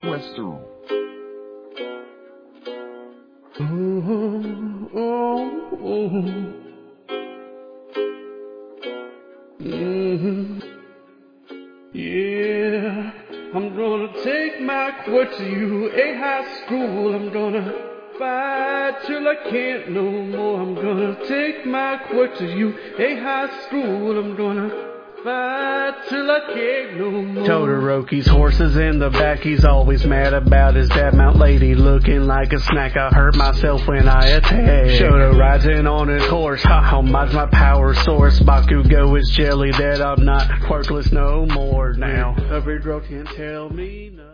Western. Yeah, I'm gonna take my quirk to you, a high school. I'm gonna fight till I can't no more. I'm gonna take my quirk to you, a high school. I'm gonna fight till I can't no more. Todoroki's horses in the back, he's always mad about his bad mount lady looking like a snack. I hurt myself when I attack. Shoto rides in on his horse, ha, mine's my power source. Bakugo is jelly that I'm not quirkless no more now. Every girl can tell me no.